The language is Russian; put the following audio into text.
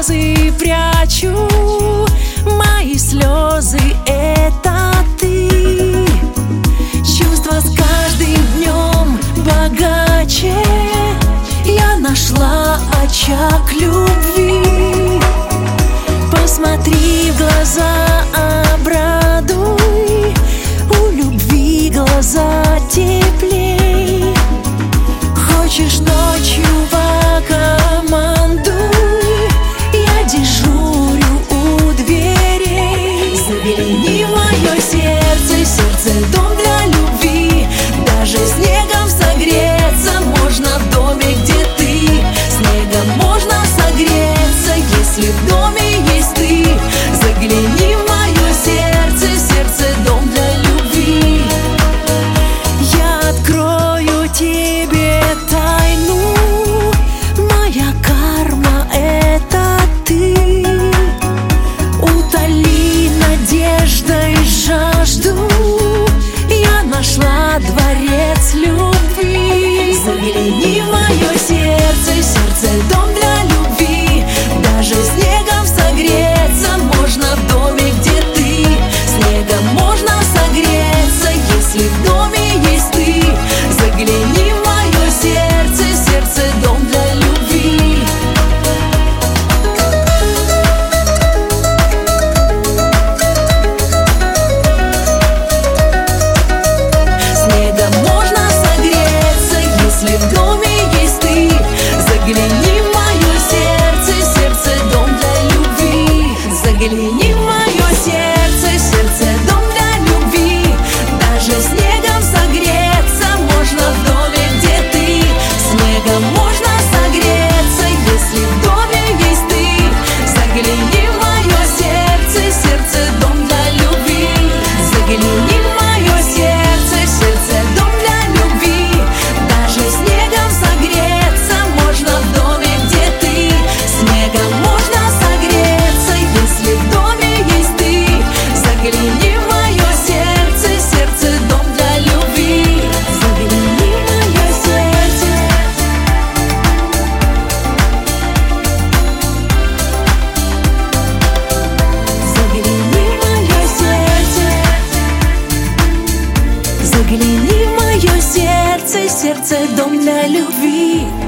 слезы прячу, мои слезы — это ты. Чувства с каждым днем богаче, я нашла очаг любви. Посмотри в глаза, обрадуй, у любви глаза теплей. Хочешь ночью покомандуй, я дежурю у дверей. Загляни в мое сердце, сердце — дом для любви. Даже снегом согреться можно в доме, где ты. Снегом можно согреться, если в доме есть ты. Загляни в мое сердце, сердце — дом для любви. Я открою тебе тайну, моя карма — это ты. Утоли надеждой жажду, я нашла дворец любви. Загляни в мое сердце, сердце — дом для любви. Даже снегом согреться можно в доме, где ты. Снегом можно согреться, если в доме есть ты. Загляни в мое сердце, сердце — дом для любви. Снегом можно согреться, если в доме есть ты. Загляни в мое сердце, сердце — дом для любви. Загляни в мое сердце, сердце — дом для любви. Даже снегом согреться можно в доме, где ты. Снегом можно согреться, если в доме есть ты. Загляни в мое сердце, сердце — дом для любви. Загляни в мое сердце, сердце — дом для любви. Даже снегом согреться можно в доме, где ты. Снегом можно согреться, если в доме есть ты. Загляни в мое сердце, сердце — дом для любви. Загляни в мое сердце. Загляни в мое сердце. Загляни в мое сердце, сердце — дом для любви.